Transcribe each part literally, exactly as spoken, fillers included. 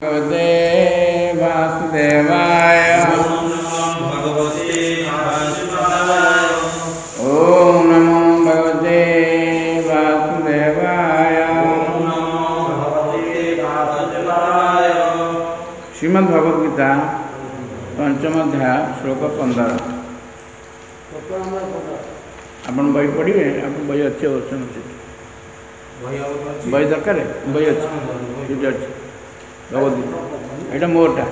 भगवते वासुदेवाय भगवते वासुदेवाय ओम नमो भगवते वासुदेवाय ओम नमो भगवते वासुदेवाय। श्रीमद् भगवद गीता पंचम अध्याय श्लोक पंद्रह। आपण बही पढ़े आप बही अच्छे अच्छे बही दरकार बही अच्छे अच्छे भगवद गीता यहाँ मोरटा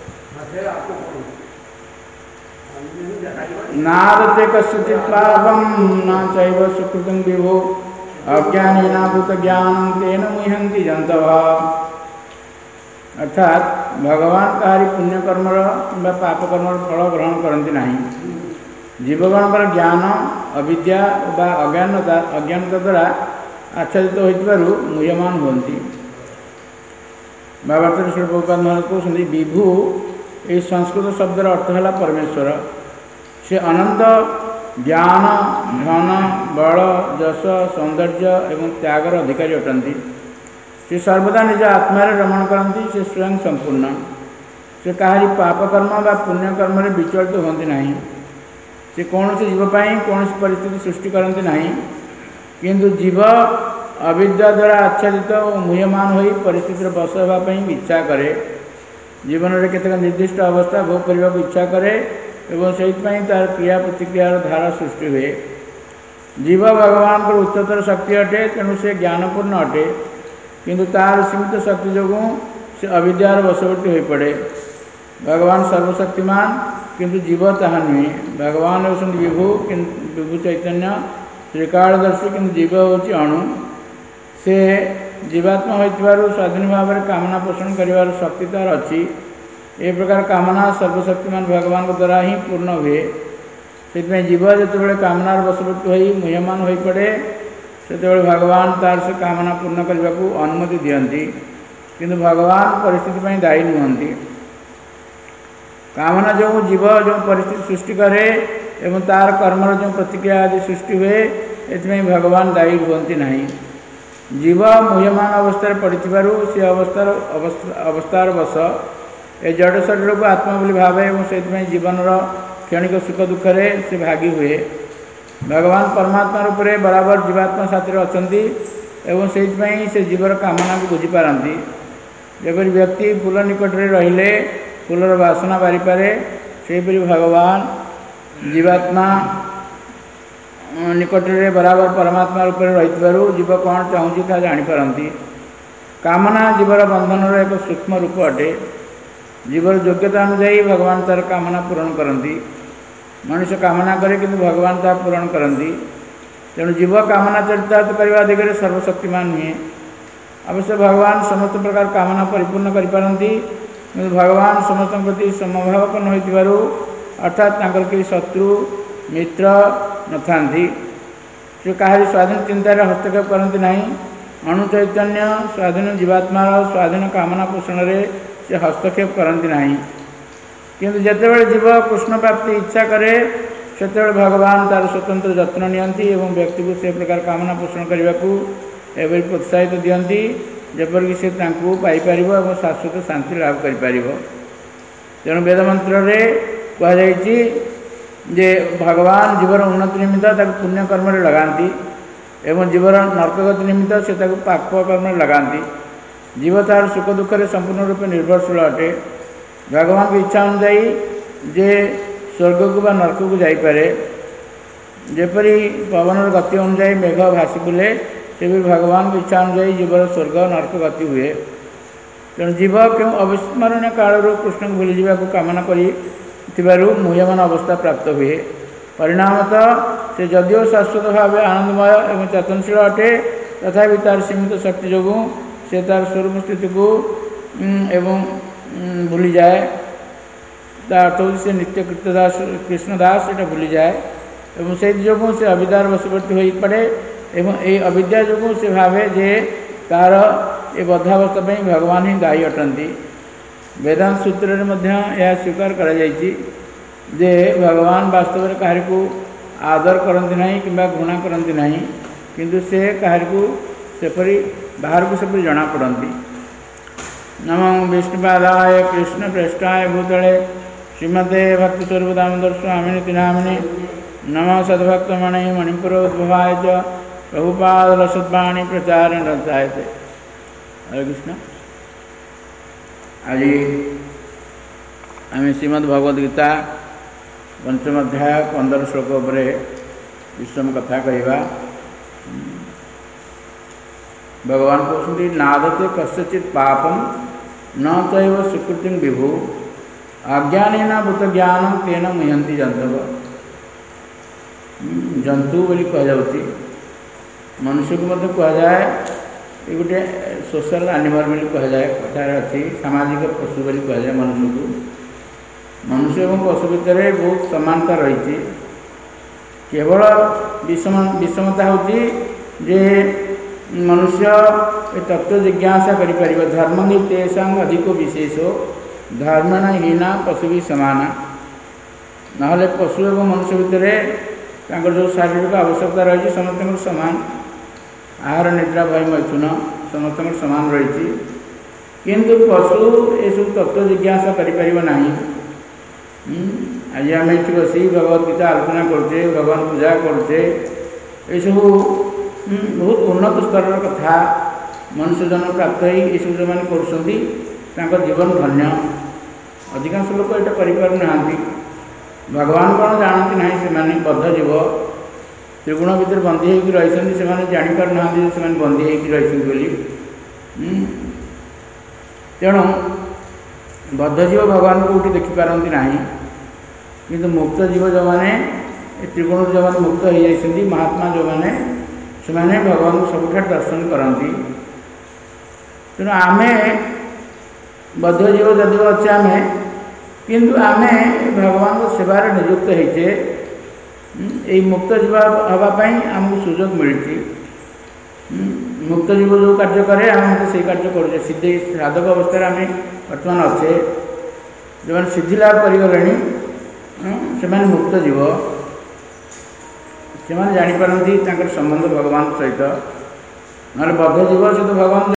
नारते कस्यचित् पापं न चैव सुकृतं विभो अज्ञानिना भूत ज्ञानं तेन मुह्यन्ति जन्तवः। अर्थात भगवान कहारी पुण्यकर्मर कि पापकर्मर फल ग्रहण करती नहीं। जीवगणकर ज्ञान अविद्या व अज्ञानता अज्ञानता द्वारा आच्छादित होइतिबारु मुह्यमान होती। भावार्थ प्रभुपाद महाराज कहते विभु ये संस्कृत शब्दर अर्थ है परमेश्वर। से अनंत ज्ञान धन बल जश सौंदर्य एवं त्यागर अधिकारी अटंती। से सर्वदा निज आत्मा रमण करती। से स्वयं संपूर्ण। से कहारी पापकर्म व पुण्यकर्म विचलित होती नहीं। से कौन से जीवपाई कौन परिस्थिति सृष्टि करती नहीं। किंतु जीव अविद्या द्वारा आच्छादित और मुह्यमान हो परिस्थिति बस होगापी इच्छा करे। जीवन में केतक निर्दिष्ट अवस्था भोग करने को इच्छा करे एवं से तार क्रिया प्रतिक्रियार धारा सृष्टि हुए। जीव भगवान को उच्चतर शक्ति अटे तेणु से ज्ञानपूर्ण अटे। किंतु तार सीमित शक्ति जो से अविद्यार वशवर्ती हो पड़े। भगवान सर्वशक्तिमान किंतु जीव ताहा नुहे। भगवान होती विभु विभु चैतन्य त्रिकालदर्शी किंतु जीव होची अणु। से जीवात्मा होइतिबारु स्वाधीन भाव में कामना पोषण करिवार शक्ति तार अच्छी। ए प्रकार कामना सर्वशक्तिमान भगवान द्वारा ही पूर्ण हुए। से जीव जो कामनार वशवर्ती हो मुह्यमान हो पड़े से भगवान तार से कामना पूर्ण करने को अनुमति दियंती। किंतु भगवान परिस्थिति में दायी नुहंती। कामना जो जीव जो परिस्थिति सृष्टि करे एवं तार कर्मर जो प्रतिक्रिया आदि सृष्टि हुए एथमें भगवान दायी हुअंती नहीं। जीव मुह्यमान अवस्था पड़ू से अवस्थार अवस्थार बस ए जड़ शरीर को आत्मा बोली भावे और से जीवनर क्षणिक सुख दुखे से भागी हुए। भगवान परमात्मा रूप में बराबर जीवात्मा साथी अछंती एवं से से जीवर कामना को बुझीपारती। जपरी व्यक्ति फूल निकट में रहिले फूलर बासना बारी पारे सेपरी भगवान जीवात्मा निकट में बराबर परमात्मा रूप में रही जीव कौन चाहूँगी ता जापारती। कामना जीवर बंधनर एक सूक्ष्म रूप अटे। जीवर योग्यता अनुजाई भगवान तार कामना पूरण करती। मनुष्य कामना करे किंतु भगवान ता पूरण करती। तेणु जीव कामना चरितार्थ करने दिगरे सर्वशक्तिमान नुहे। अवश्य भगवान समस्त प्रकार कामना परिपूर्ण करिपारती। किंतु भगवान समस्त प्रति समभावपन्न होइतिबारु अर्थात तांकर कि शत्रु मित्र न थांती। से कहारी स्वाधीन चिंतार हस्तक्षेप करती नहीं। अणु चैतन्य स्वाधीन जीवात्मार स्वाधीन कामना पोषण में से हस्तक्षेप करती नहीं। किंतु जितेबाला जीव कृष्ण प्राप्ति इच्छा करे से भगवान तार स्वतंत्र जत्न नियंती एवं व्यक्ति को से प्रकार कामना पोषण करने को एवं प्रोत्साहित दियंती जेपरिक से पाइपर और शाश्वत शांति लाभ कर। तेणु वेद मंत्र कहुई जे भगवान जीवर उन्नति निमित्त पुण्यकर्म लगाती एवं जीवर नरकगति निमित्त से पापकर्म लगाती। जीव तार सुख दुखे संपूर्ण रूप निर्भरशील अटे। भगवान की इच्छा अनुजाई जे स्वर्ग को बा नरक को जापे। जेपरी पवनर गति अनुजाई मेघ भासी बुले से भी भगवान की इच्छा अनुजाई जीवर स्वर्ग नरक गति हुए। तेणु जीव क्यों अविस्मरणीय काल कृष्ण को भूली जावाक कामना करी मुह्यमान अवस्था प्राप्त हुए। परिणामतः से जदिव शाश्वत भाव आनंदमय एवं चेतनशील अटे तथापि तार सीमित शक्ति जो से तार स्वरूप स्थिति को एवं भूली जाए। अर्थ से नित्य कृतदास कृष्णदास ये भूली जाए एवं से जो से अविद्यार वशवर्ती हो पड़े एवं ये अविद्या जो से भावे जे तार ये बद्धावस्था भगवान ही दायी अटंती। वेदांत सूत्र में यह स्वीकार करा जायछि जे भगवान वास्तव में कहारी को आदर करती नहीं कि घृणा करती नहीं। किंतु से कहारी को सेपरी बाहर को सेपरी जना पड़ती। नमो विष्णुपादाय कृष्णप्रेष्ठाय भूतले श्रीमते भक्तिस्वरूप दामोदर स्वामिनिति नामिने नमो सद्भक्तमणे मणिपुरोद्भवाय च प्रभुपादरसद्वाणी प्रचारेण रतायते। हरे कृष्ण। आज आम श्रीमद्भगवद्गीता पंचम अध्याय पंदर श्लोक उपरे विषम कथा कहवा। भगवान कहते नादते कस्यचित् पापम न तैव सुकृतिं विभु अज्ञानेन भूत ज्ञान तेन मुह्यंति जंतव। जंतु बोली कहुच्छी मनुष्य को मत कहुए ये गोटे सोशल एनिमल बोली कहुए कथार अच्छी सामाजिक पशु बोली कहुए मनुष्य को। मनुष्य और पशु भितर बहुत समानता रही केवल विषम विषमता होती जे मनुष्य ए तत्व जिज्ञासा करिपारिबो। धर्म नि तेषां अधिको विशेषो धर्मण हीना पशु भी सामान नहले पशु और मनुष्य भितर जो शारीरिक आवश्यकता रही समस्त सामान आहार निद्रा भय मैथुन समस्त सामान रही किंतु पशु ये सब तत्व जिज्ञासा करिपारिबो नाही। आज आम ये बसी भगवद्गीता आलोचना करते भगवान पूजा करते ये सब बहुत उन्नत स्तर कथा मनुष्य जन्म प्राप्त हो ये सब जो मैंने कर जीवन धन्य। अधिकांश लोग ये करना भगवान कौन जानती ना से बद्ध जीव त्रिगुण भितर बंदी होकर रही से जापर ना से बंदी होकर रही बोली। तेणु बद्ध जीव भगवान को कौटी देखिपारती ना किंतु मुक्त जीव जो मैंने त्रिगुण जो मैंने मुक्त हो जाती महात्मा जो मैंने से भगवान को सबुठ दर्शन करती। तेणु आम बद्ध जीव जदि अच्छे आम किंतु आम भगवान को सेवार नियुक्त होचे यही मुक्त जीव हाँपाई आमको सुजोग मिली। मुक्त जीव जो कार्य करे आम से कार्य करुचे सिद्धि साधक अवस्था आम बर्तमान अच्छे जो मैंने सिद्धि लाभ करगले से मुक्त जीव से जापारती संबंध भगवान सहित ना बद्ध जीव सहित भगवान